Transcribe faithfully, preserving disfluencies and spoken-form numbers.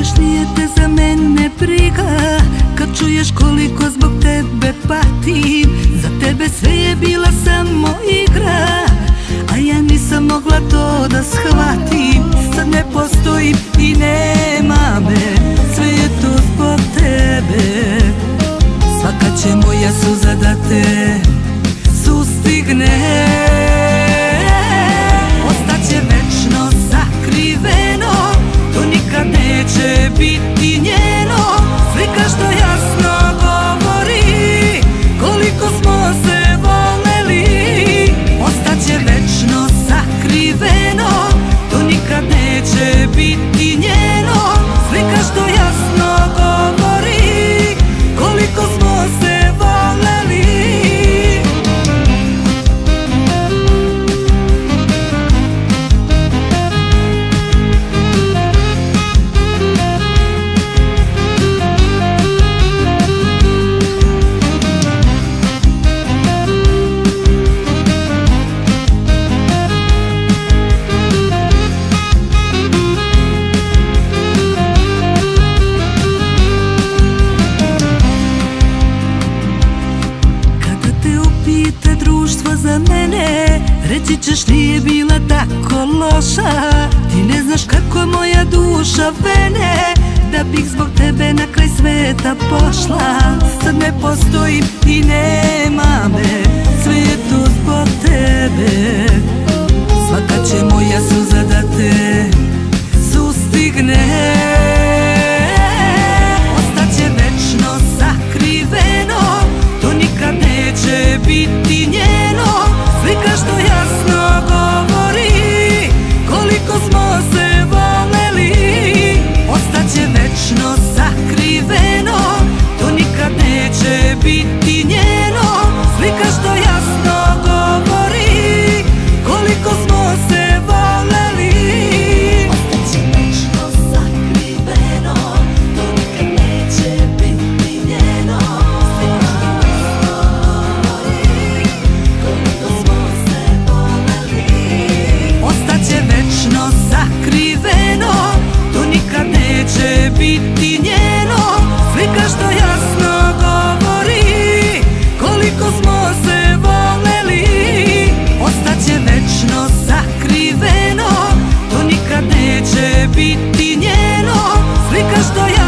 kažeš nije te za mene briga, kad čuješ koliko zbog tebe patim. Za tebe sve je bila samo igra, a ja nisam mogla to da shvatim. Sad ne postojim i nema me, sve je to zbog tebe. Svaka će moja suza da te sustigne. Ostaće večno sakriveno, to nikad neće biti njeno. Slika što jasno govori koliko smo se voleli. Ostaće večno sakriveno, to nikad neće biti njeno. Slika što jasno govori koliko smo se voleli. Za mene reći ćeš nije bila tako loša. Ti ne znaš kako moja duša vene, da bih zbog tebe na kraj sveta pošla. Sad ne postojim i nema me, sve je to zbog tebe. Svaka će moja suza da te sustigne. Ostaće večno sakriveno, to nikad neće biti njeno. Slika što jasno govori koliko smo se voleli. Ostaće večno sakriveno, to nikad neće biti njeno. Slika što jasno govori koliko smo se voleli. Ostaće večno sakriveno, to nikad neće biti njeno. Sakriveno, to nikad neće biti njeno. Slika što jasno govori koliko smo se voleli. Ostaće večno sakriveno, to nikad neće biti njeno. Slika što jasno